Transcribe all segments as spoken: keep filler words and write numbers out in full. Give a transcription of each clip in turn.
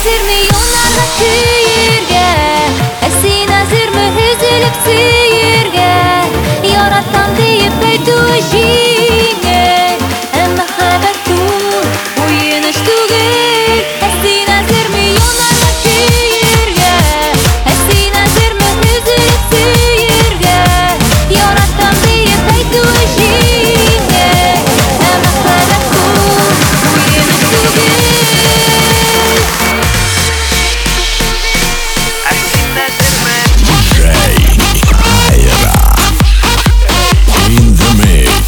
nazirmi yo'nalib kuyirga, Asi nazirmi üzülüp suyirga, Yarattam deyip aytu ishingga, Amma habattu o'yinish tugul. Asi nazirmi yo'nalib kuyirga, Asi nazirmi üzülüp suyirga, Yarattam deyip aytu ishingga, Amma habattu o'yinish tugul. In the mix.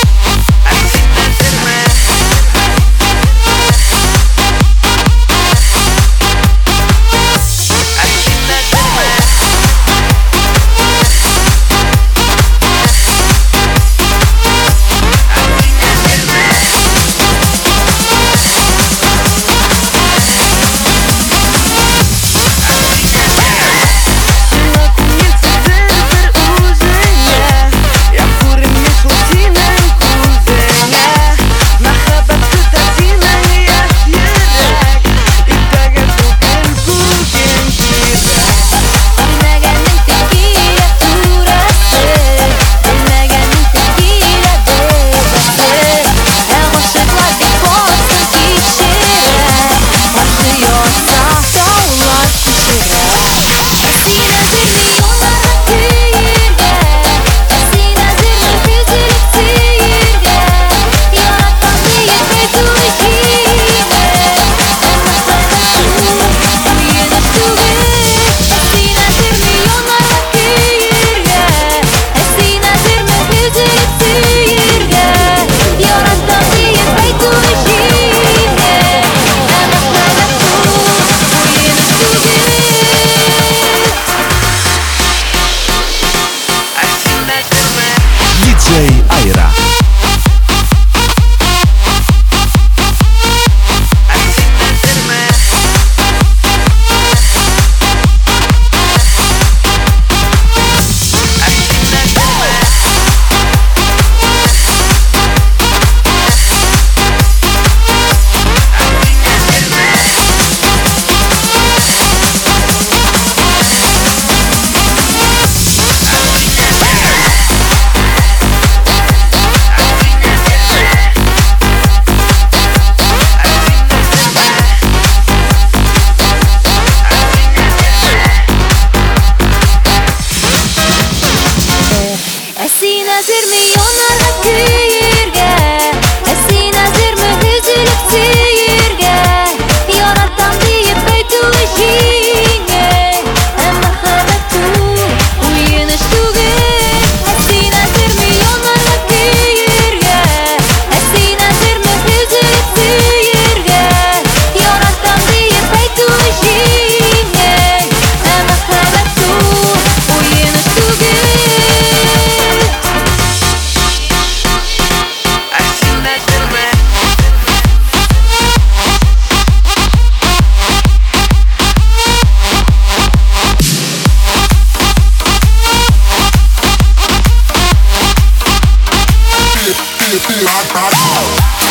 диджей Айра. Asi nazirmi yo'nalib kuyirga, Asi nazirmi üzülüp suyirga, Yarattam deyip aytu ishingga, Amma habattu o'yinish tugul. Asi nazirmi yo'nalib kuyirga, Asi nazirmi üzülüp suyirga, Yarattam deyip aytu ishingga, Amma habattu o'yinish tugul. Feel it, feel it, feel it.